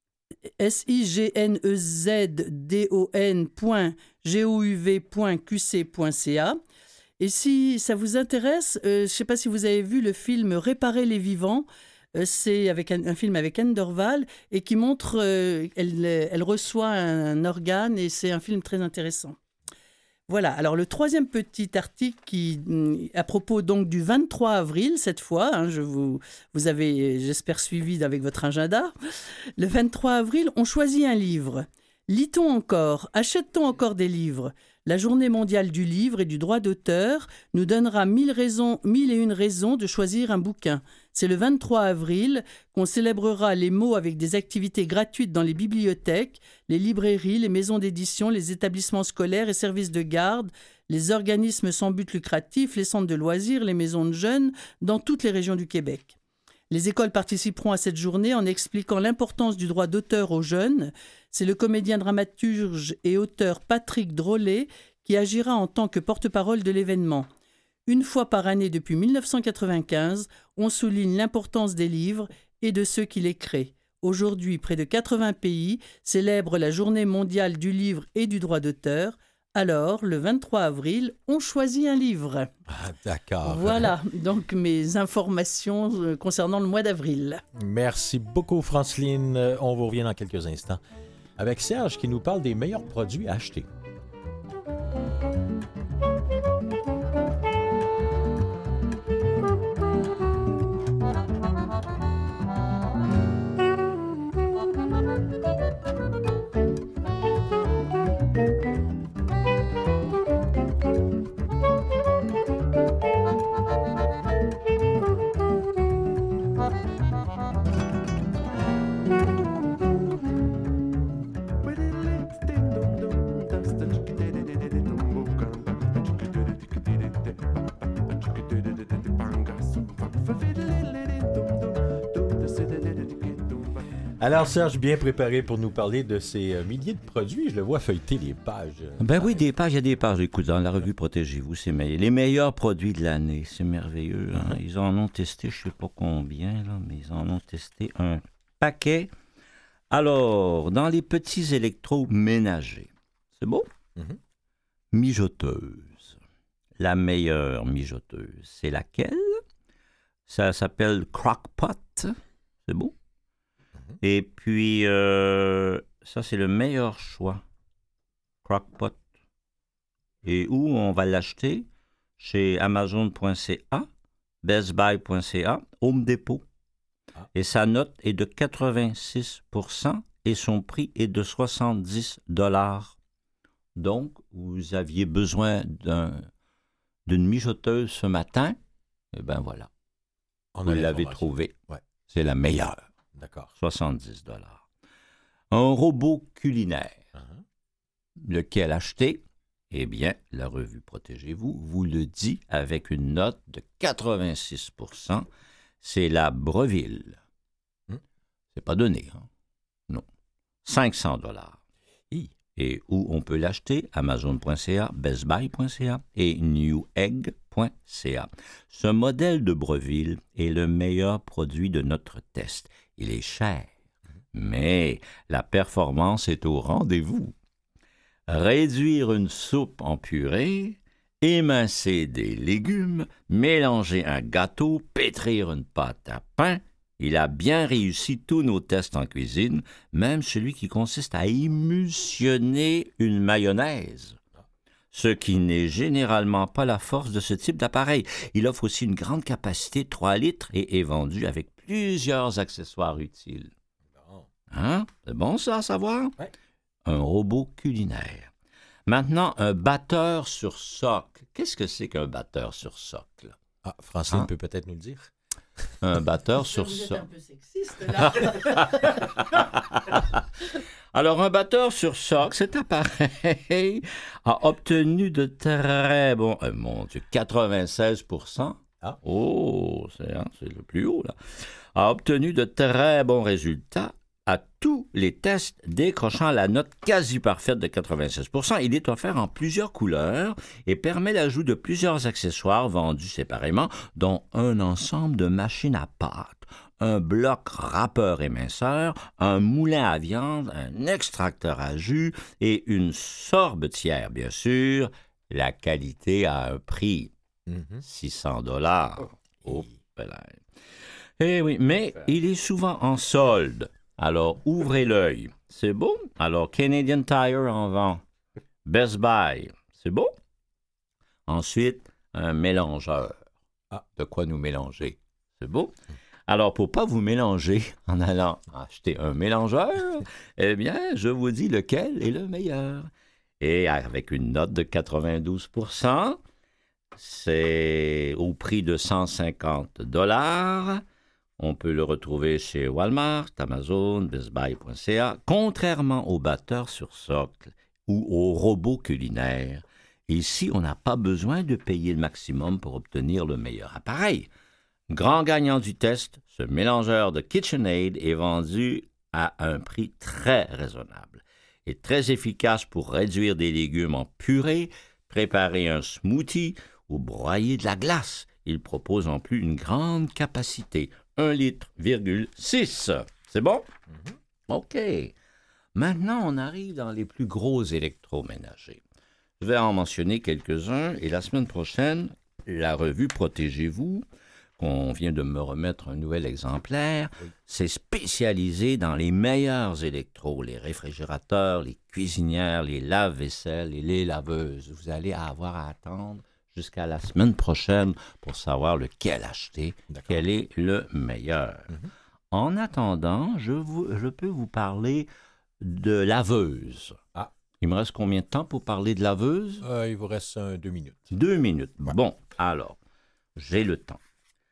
S I G N E Z D O N point G O U V point Q C point C A. Et si ça vous intéresse, euh, je ne sais pas si vous avez vu le film Réparer les vivants. Euh, c'est avec un, un film avec Anne Dorval et qui montre, euh, elle, elle reçoit un, un organe et c'est un film très intéressant. Voilà, alors le troisième petit article qui, à propos donc du vingt-trois avril, cette fois, hein, je vous, vous avez, j'espère, suivi avec votre agenda. Le vingt-trois avril, on choisit un livre. Lit-on encore? Achète-t-on encore des livres? La Journée mondiale du livre et du droit d'auteur nous donnera mille raisons, mille et une raisons de choisir un bouquin. C'est le vingt-trois avril qu'on célébrera les mots avec des activités gratuites dans les bibliothèques, les librairies, les maisons d'édition, les établissements scolaires et services de garde, les organismes sans but lucratif, les centres de loisirs, les maisons de jeunes, dans toutes les régions du Québec. Les écoles participeront à cette journée en expliquant l'importance du droit d'auteur aux jeunes. C'est le comédien dramaturge et auteur Patrick Drolet qui agira en tant que porte-parole de l'événement. Une fois par année depuis mille neuf cent quatre-vingt-quinze, on souligne l'importance des livres et de ceux qui les créent. Aujourd'hui, près de quatre-vingts pays célèbrent la Journée mondiale du livre et du droit d'auteur. Alors, le vingt-trois avril, on choisit un livre. Ah, d'accord. Voilà, donc mes informations euh, concernant le mois d'avril. Merci beaucoup, Franceline. Euh, On vous revient dans quelques instants avec Serge qui nous parle des meilleurs produits à acheter. Alors, Serge, bien préparé pour nous parler de ces euh, milliers de produits. Je le vois feuilleter les pages. Ben oui, des pages, il y a des pages. Écoute, dans la revue Protégez-vous, c'est me- les meilleurs produits de l'année. C'est merveilleux. Hein? Ils en ont testé, je ne sais pas combien, là, mais ils en ont testé un paquet. Alors, dans les petits électroménagers, c'est beau? Mhm. Mijoteuse. La meilleure mijoteuse, c'est laquelle? Ça s'appelle Crock-Pot. C'est beau? Et puis, euh, ça, c'est le meilleur choix. Crock-Pot. Et où on va l'acheter? Chez Amazon point C A, Best Buy point C A, Home Depot. Ah. Et sa note est de quatre-vingt-six pour cent et son prix est de soixante-dix dollars. Donc, vous aviez besoin d'un, d'une mijoteuse ce matin. Et bien voilà. On Vous a l'avez l'information. trouvée. Ouais. C'est la meilleure. D'accord. soixante-dix dollars. Un robot culinaire. Uh-huh. Lequel acheter? Eh bien, la revue Protégez-vous vous le dit avec une note de quatre-vingt-six pour cent. C'est la Breville. Hmm. C'est pas donné, hein? Non. cinq cents dollars. Et où on peut l'acheter? Amazon point C A, Best Buy point C A et Newegg point c a. Ce modèle de Breville est le meilleur produit de notre test. Il est cher, mais la performance est au rendez-vous. Réduire une soupe en purée, émincer des légumes, mélanger un gâteau, pétrir une pâte à pain, il a bien réussi tous nos tests en cuisine, même celui qui consiste à émulsionner une mayonnaise. Ce qui n'est généralement pas la force de ce type d'appareil. Il offre aussi une grande capacité, trois litres, et est vendu avec plusieurs accessoires utiles. Hein? C'est bon ça à savoir? Ouais. Un robot culinaire. Maintenant, un batteur sur socle. Qu'est-ce que c'est qu'un batteur sur socle? Ah, Francine Hein? peut peut-être nous le dire. Un batteur sur Vous êtes socle. un peu sexiste, là. Alors, un batteur sur socle, cet appareil a obtenu de très bons... euh, mon Dieu, quatre-vingt-seize pour cent. Ah. Oh, c'est, hein, c'est le plus haut, là. A obtenu de très bons résultats à tous les tests, décrochant la note quasi parfaite de quatre-vingt-seize pour cent. Il est offert en plusieurs couleurs et permet l'ajout de plusieurs accessoires vendus séparément, dont un ensemble de machines à pâte, un bloc râpeur éminceur, un moulin à viande, un extracteur à jus et une sorbetière, bien sûr. La qualité à un prix, Mhm. six cents dollars. Oh, Eh oui, mais il est souvent en solde. Alors, ouvrez l'œil. C'est beau? Alors, Canadian Tire en vend. Best Buy. C'est beau? Ensuite, un mélangeur. Ah. De quoi nous mélanger? C'est beau? Alors, pour pas vous mélanger en allant acheter un mélangeur, eh bien, je vous dis lequel est le meilleur. Et avec une note de quatre-vingt-douze pour cent, c'est au prix de cent cinquante dollars. On peut le retrouver chez Walmart, Amazon, best buy point c a, contrairement aux batteurs sur socle ou aux robots culinaires. Ici, on n'a pas besoin de payer le maximum pour obtenir le meilleur appareil. Grand gagnant du test, ce mélangeur de KitchenAid est vendu à un prix très raisonnable et très efficace pour réduire des légumes en purée, préparer un smoothie ou broyer de la glace. Il propose en plus une grande capacité, un litre virgule six. C'est bon? Mm-hmm. OK. Maintenant, on arrive dans les plus gros électroménagers. Je vais en mentionner quelques-uns et la semaine prochaine, la revue Protégez-vous, qu'on vient de me remettre un nouvel exemplaire, oui. C'est spécialisé dans les meilleurs électros, les réfrigérateurs, les cuisinières, les lave-vaisselle et les laveuses. Vous allez avoir à attendre jusqu'à la semaine prochaine pour savoir lequel acheter, D'accord. Quel est le meilleur. Mm-hmm. En attendant, je, vous, je peux vous parler de laveuse. Ah. Il me reste combien de temps pour parler de laveuse? Euh, il vous reste euh, deux minutes. Deux minutes. Ouais. Bon, alors, j'ai le temps.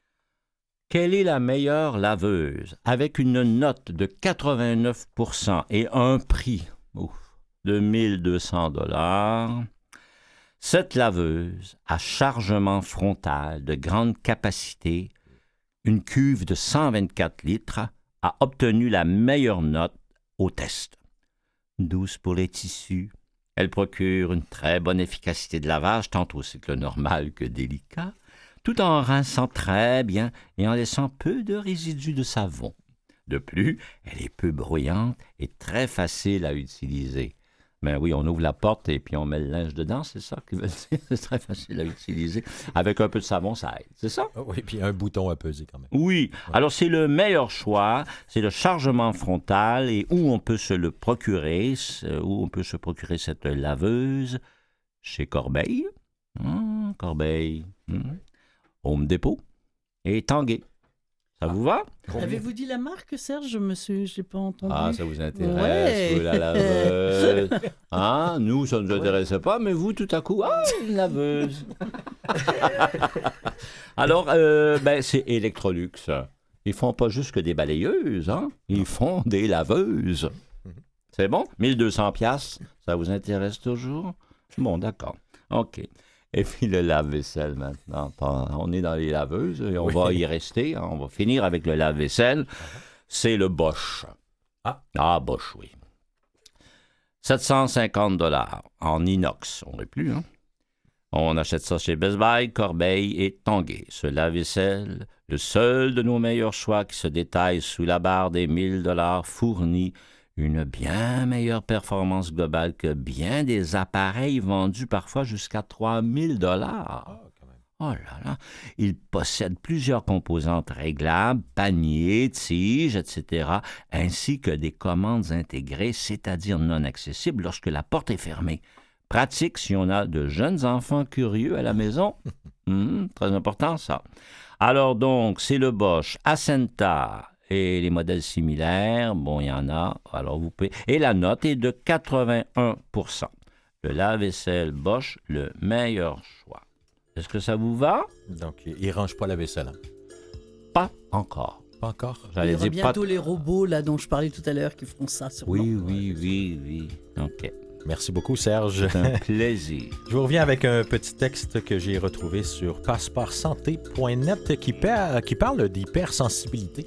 Quelle est la meilleure laveuse avec une note de quatre-vingt-neuf pour cent et un prix ouf, de mille deux cents dollars? Cette laveuse à chargement frontal de grande capacité, une cuve de cent vingt-quatre litres, a obtenu la meilleure note au test. Douce pour les tissus, elle procure une très bonne efficacité de lavage, tant au cycle normal que délicat, tout en rinçant très bien et en laissant peu de résidus de savon. De plus, elle est peu bruyante et très facile à utiliser. Ben oui, on ouvre la porte et puis on met le linge dedans, c'est ça qui veut dire? C'est très facile à utiliser. Avec un peu de savon, ça aide, c'est ça? Oui, puis un bouton à peser quand même. Oui, ouais. Alors c'est le meilleur choix, c'est le chargement frontal et où on peut se le procurer, où on peut se procurer cette laveuse, chez Corbeil, hum, Corbeil, hum. Home Depot et Tanguay. Ça ah. vous va? Avez-vous dit la marque, Serge? Je me suis, je l'ai pas entendu. Ah, ça vous intéresse, ouais. Vous, la laveuse. Hein? Nous, ça ne nous intéressait ouais. pas, mais vous, tout à coup, ah, une laveuse. Alors, euh, ben, c'est Electrolux. Ils font pas juste que des balayeuses, hein? Ils font des laveuses. C'est bon? mille deux cents piastres, ça vous intéresse toujours? Bon, d'accord. OK. Et puis le lave-vaisselle maintenant. On est dans les laveuses et on oui. va y rester. Hein. On va finir avec le lave-vaisselle. Uh-huh. C'est le Bosch. Ah, ah Bosch, oui. sept cent cinquante dollars en inox. On n'est plus, hein? On achète ça chez Best Buy, Corbeil et Tanguay. Ce lave-vaisselle, le seul de nos meilleurs choix qui se détaille sous la barre des mille dollars, fournit une bien meilleure performance globale que bien des appareils vendus parfois jusqu'à trois mille dollars. Oh là là! Il possède plusieurs composantes réglables, paniers, tiges, et cetera, ainsi que des commandes intégrées, c'est-à-dire non accessibles lorsque la porte est fermée. Pratique si on a de jeunes enfants curieux à la maison. Hum, très important, ça. Alors donc, c'est le Bosch Ascenta et les modèles similaires. Bon, il y en a. Alors, vous pouvez... Et la note est de quatre-vingt-un pour cent. Le lave-vaisselle Bosch, le meilleur choix. Est-ce que ça vous va? Donc, il ne range pas la vaisselle. Hein? Pas encore. Pas encore? Il y J'allais aura dire bientôt pas... les robots là dont je parlais tout à l'heure qui feront ça. Sûrement. Oui, oui, oui, oui. OK. Merci beaucoup, Serge. C'est un plaisir. Je vous reviens avec un petit texte que j'ai retrouvé sur passeport santé point net qui, pa- qui parle d'hypersensibilité.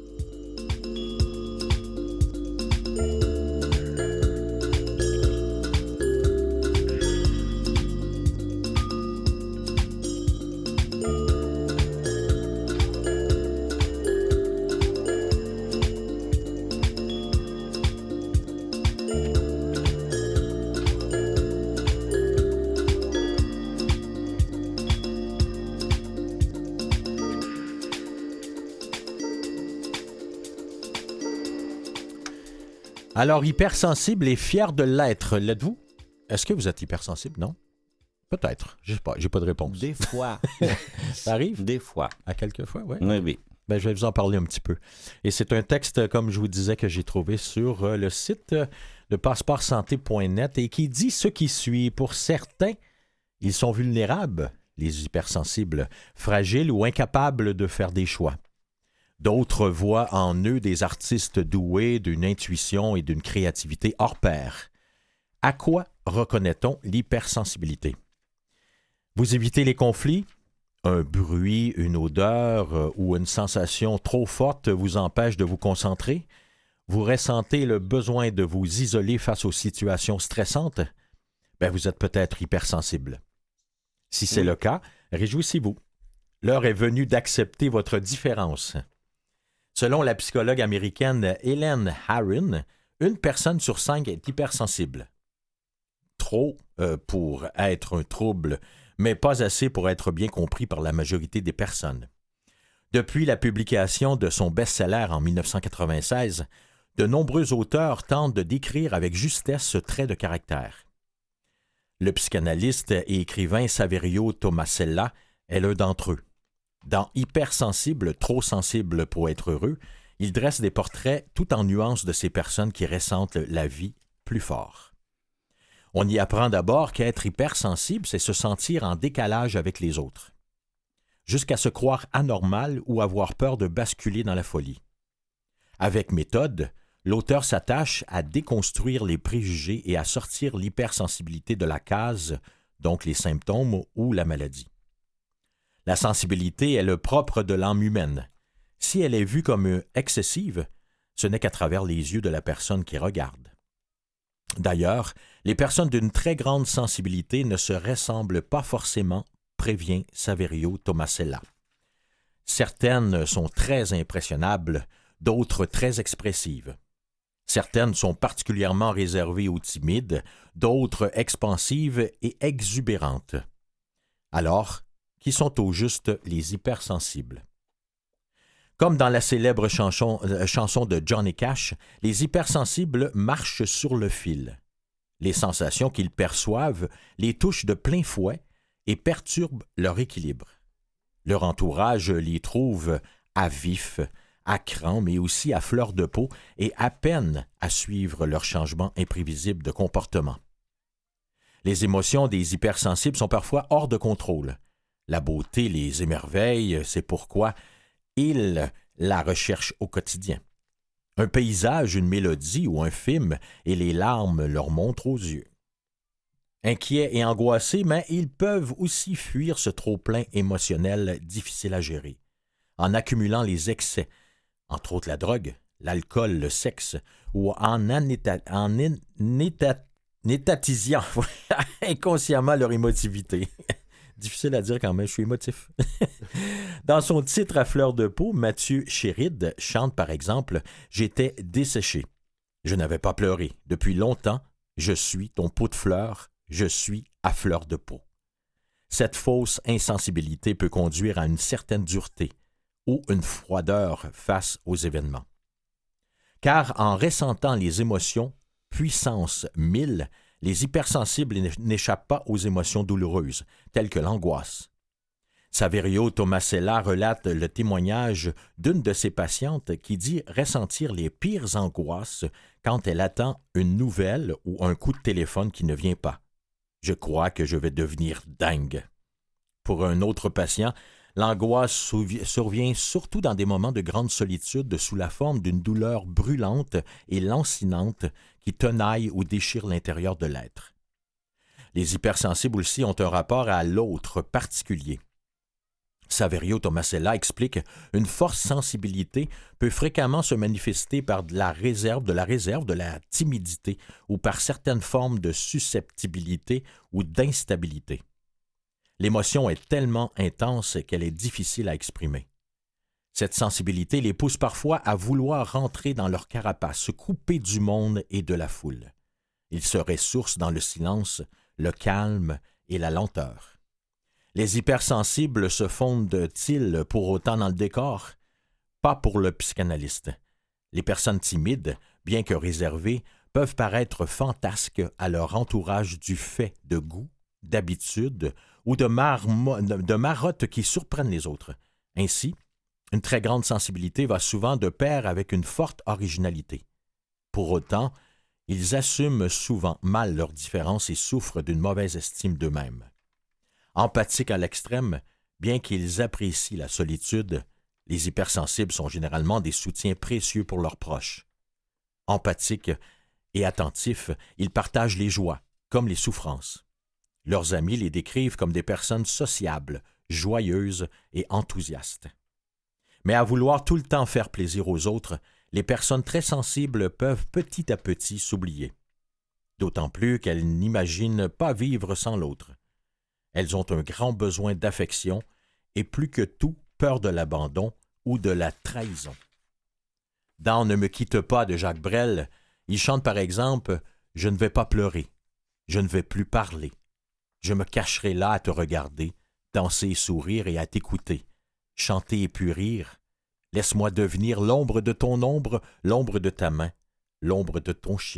Alors, hypersensible et fier de l'être, l'êtes-vous? Est-ce que vous êtes hypersensible? Non? Peut-être. Je sais pas. J'ai pas de réponse. Des fois. Ça arrive? Des fois. À quelques fois, oui. Oui, oui. Ben, je vais vous en parler un petit peu. Et c'est un texte, comme je vous disais, que j'ai trouvé sur euh, le site euh, de passeport santé point net et qui dit ce qui suit. Pour certains, ils sont vulnérables, les hypersensibles, fragiles ou incapables de faire des choix. D'autres voient en eux des artistes doués d'une intuition et d'une créativité hors pair. À quoi reconnaît-on l'hypersensibilité? Vous évitez les conflits? Un bruit, une odeur euh, ou une sensation trop forte vous empêche de vous concentrer? Vous ressentez le besoin de vous isoler face aux situations stressantes? Ben, vous êtes peut-être hypersensible. Si c'est oui. le cas, réjouissez-vous. L'heure est venue d'accepter votre différence. Selon la psychologue américaine Helen Harron, une personne sur cinq est hypersensible. Trop euh, pour être un trouble, mais pas assez pour être bien compris par la majorité des personnes. Depuis la publication de son best-seller en dix-neuf cent quatre-vingt-seize, de nombreux auteurs tentent de décrire avec justesse ce trait de caractère. Le psychanalyste et écrivain Saverio Tomasella est l'un d'entre eux. Dans Hypersensible, trop sensible pour être heureux, il dresse des portraits tout en nuances de ces personnes qui ressentent la vie plus fort. On y apprend d'abord qu'être hypersensible, c'est se sentir en décalage avec les autres, jusqu'à se croire anormal ou avoir peur de basculer dans la folie. Avec méthode, l'auteur s'attache à déconstruire les préjugés et à sortir l'hypersensibilité de la case, donc les symptômes ou la maladie. La sensibilité est le propre de l'âme humaine. Si elle est vue comme excessive, ce n'est qu'à travers les yeux de la personne qui regarde. D'ailleurs, les personnes d'une très grande sensibilité ne se ressemblent pas forcément, prévient Saverio Tomasella. Certaines sont très impressionnables, d'autres très expressives. Certaines sont particulièrement réservées aux timides, d'autres expansives et exubérantes. Alors, qui sont au juste les hypersensibles? Comme dans la célèbre chanson, euh, chanson de Johnny Cash, les hypersensibles marchent sur le fil. Les sensations qu'ils perçoivent les touchent de plein fouet et perturbent leur équilibre. Leur entourage les trouve à vif, à cran, mais aussi à fleur de peau et à peine à suivre leurs changements imprévisibles de comportement. Les émotions des hypersensibles sont parfois hors de contrôle. La beauté les émerveille, c'est pourquoi ils la recherchent au quotidien. Un paysage, une mélodie ou un film, et les larmes leur montrent aux yeux. Inquiets et angoissés, mais ils peuvent aussi fuir ce trop-plein émotionnel difficile à gérer, en accumulant les excès, entre autres la drogue, l'alcool, le sexe, ou en, anéta- en in- état- étatisant inconsciemment leur émotivité. Difficile à dire quand même, je suis émotif. Dans son titre à fleur de peau, Mathieu Chéride chante par exemple « J'étais desséché. Je n'avais pas pleuré. Depuis longtemps, je suis ton pot de fleurs, je suis à fleur de peau. » Cette fausse insensibilité peut conduire à une certaine dureté ou une froideur face aux événements. Car en ressentant les émotions, puissance mille, les hypersensibles n'échappent pas aux émotions douloureuses, telles que l'angoisse. Saverio Tomasella relate le témoignage d'une de ses patientes qui dit ressentir les pires angoisses quand elle attend une nouvelle ou un coup de téléphone qui ne vient pas. « Je crois que je vais devenir dingue. » Pour un autre patient, l'angoisse survient surtout dans des moments de grande solitude sous la forme d'une douleur brûlante et lancinante qui tenaille ou déchire l'intérieur de l'être. Les hypersensibles aussi ont un rapport à l'autre particulier. Saverio Tomasella explique une force sensibilité peut fréquemment se manifester par de la réserve, de la réserve, de la timidité ou par certaines formes de susceptibilité ou d'instabilité. L'émotion est tellement intense qu'elle est difficile à exprimer. Cette sensibilité les pousse parfois à vouloir rentrer dans leur carapace, se couper du monde et de la foule. Ils se ressourcent dans le silence, le calme et la lenteur. Les hypersensibles se fondent-ils pour autant dans le décor? Pas pour le psychanalyste. Les personnes timides, bien que réservées, peuvent paraître fantasques à leur entourage du fait de goût, d'habitude ou de, marmo- de marottes qui surprennent les autres. Ainsi, une très grande sensibilité va souvent de pair avec une forte originalité. Pour autant, ils assument souvent mal leurs différences et souffrent d'une mauvaise estime d'eux-mêmes. Empathiques à l'extrême, bien qu'ils apprécient la solitude, les hypersensibles sont généralement des soutiens précieux pour leurs proches. Empathiques et attentifs, ils partagent les joies comme les souffrances. Leurs amis les décrivent comme des personnes sociables, joyeuses et enthousiastes. Mais à vouloir tout le temps faire plaisir aux autres, les personnes très sensibles peuvent petit à petit s'oublier. D'autant plus qu'elles n'imaginent pas vivre sans l'autre. Elles ont un grand besoin d'affection et plus que tout, peur de l'abandon ou de la trahison. Dans « Ne me quitte pas » de Jacques Brel, il chante par exemple « Je ne vais pas pleurer, je ne vais plus parler. Je me cacherai là à te regarder, danser et sourire et à t'écouter, chanter et puis rire. Laisse-moi devenir l'ombre de ton ombre, l'ombre de ta main, l'ombre de ton chien. »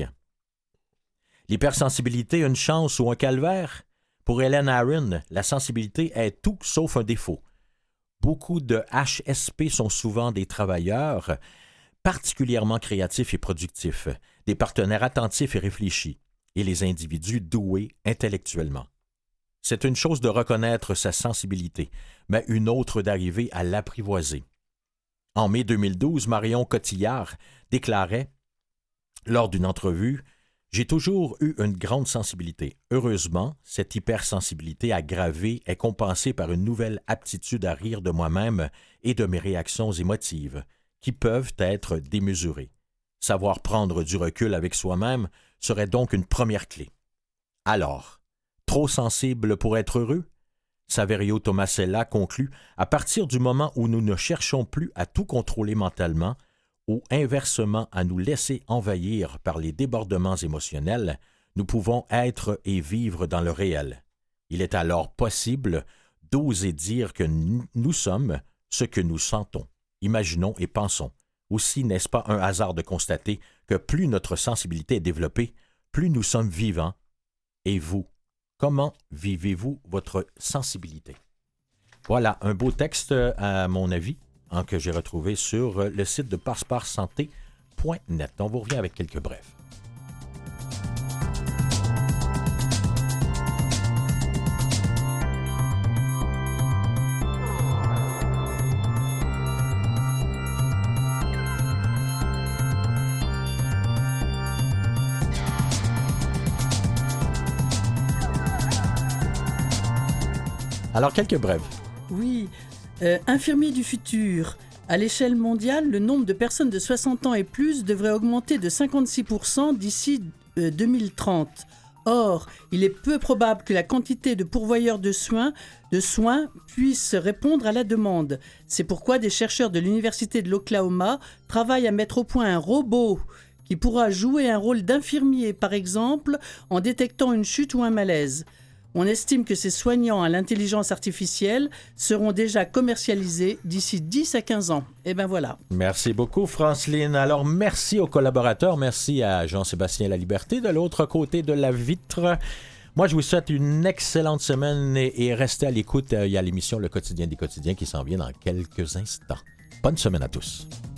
L'hypersensibilité, une chance ou un calvaire? Pour Helen Aaron, la sensibilité est tout sauf un défaut. Beaucoup de H S P sont souvent des travailleurs particulièrement créatifs et productifs, des partenaires attentifs et réfléchis, et les individus doués intellectuellement. C'est une chose de reconnaître sa sensibilité, mais une autre d'arriver à l'apprivoiser. En mai deux mille douze, Marion Cotillard déclarait, lors d'une entrevue, « J'ai toujours eu une grande sensibilité. Heureusement, cette hypersensibilité aggravée est compensée par une nouvelle aptitude à rire de moi-même et de mes réactions émotives, qui peuvent être démesurées. Savoir prendre du recul avec soi-même serait donc une première clé. » Alors, trop sensible pour être heureux? Saverio Tomasella conclut, à partir du moment où nous ne cherchons plus à tout contrôler mentalement, ou inversement à nous laisser envahir par les débordements émotionnels, nous pouvons être et vivre dans le réel. Il est alors possible d'oser dire que nous sommes ce que nous sentons, imaginons et pensons. Aussi, n'est-ce pas un hasard de constater que plus notre sensibilité est développée, plus nous sommes vivants. Et vous, comment vivez-vous votre sensibilité? Voilà, un beau texte à mon avis, hein, que j'ai retrouvé sur le site de passeport santé point net. On vous revient avec quelques brefs. Alors, quelques brèves. Oui, euh, infirmier du futur. À l'échelle mondiale, le nombre de personnes de soixante ans et plus devrait augmenter de cinquante-six pour cent d'ici euh, deux mille trente. Or, il est peu probable que la quantité de pourvoyeurs de soins, de soins puisse répondre à la demande. C'est pourquoi des chercheurs de l'Université de l'Oklahoma travaillent à mettre au point un robot qui pourra jouer un rôle d'infirmier, par exemple, en détectant une chute ou un malaise. On estime que ces soignants à l'intelligence artificielle seront déjà commercialisés d'ici dix à quinze ans. Et ben voilà. Merci beaucoup, Franceline. Alors, merci aux collaborateurs. Merci à Jean-Sébastien Laliberté de l'autre côté de la vitre. Moi, je vous souhaite une excellente semaine et, et restez à l'écoute. Il y a l'émission Le Quotidien des quotidiens qui s'en vient dans quelques instants. Bonne semaine à tous.